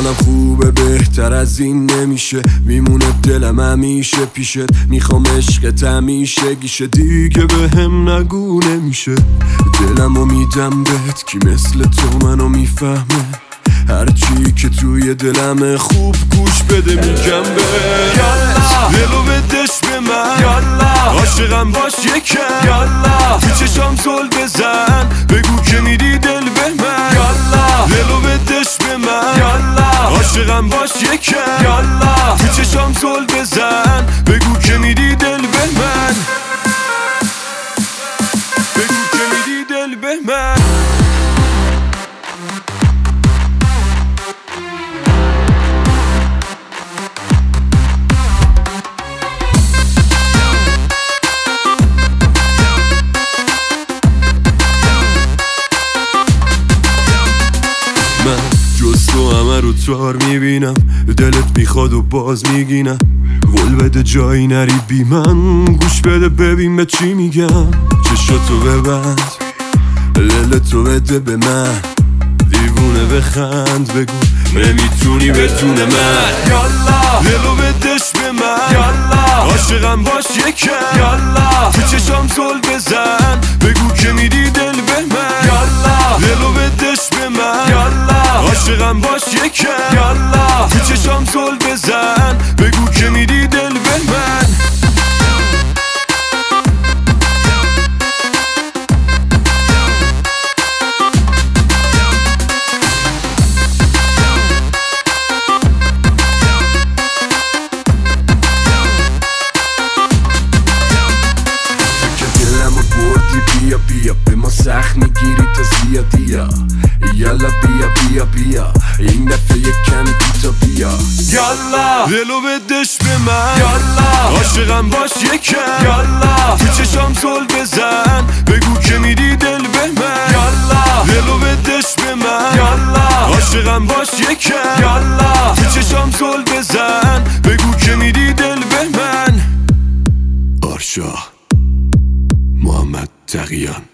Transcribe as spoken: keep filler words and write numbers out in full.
حالم خوبه بهتر از این نمیشه، میمونه دلم همیشه پیشت، میخوام عشقت همیشه گیشه، دیگه به هم نگو نمیشه. دلمو میدم بهت کی مثل تو منو میفهمه، هرچی که توی دلمه خوب گوش بده میگم بهت. یالا دلو بدش به من، یالا عاشقم باش یکم، یالا تو چشام زل بزن بگو که میدی دل به من، یالا دلو بدش به من، یالا عاشقم باش یکم، یالا تو چشام زل بزن بگو که میدی دل به من، بگو که میدی دل به من. من جز تو همه رو تار میبینم، دلت میخواد و باز میگینم، قول بده جایی نری بی من، گوش بده ببین به چی میگم. چشاتو ببند دلتو بده به من، دیوونه بخند بگو نمیتونی بدون من، یالا دلو بدش به من، یالا عاشقم باش یکم، یالا تو چشام زل بزن بگو که میدی دل به من، یالا دلو بدش به من، یالا عاشقم باش یکم، یالا تو چشام زل بزن بگو که میدی دل به من. بیا بیا به ما سخت میگیری تا زیادیا، یالا بیا بیا بیا این دفعه یک کمی بیتا بیا، یالا دلو بدش به من، یالا عاشقم باش یکم، یالا تو چشام زل بزن بگو که میدی دل به من، یالا دلو بدش به من، یالا عاشقم باش یکم، یالا تو چشام زل بزن بگو که میدی دل به من. آرشا محمد تقیان.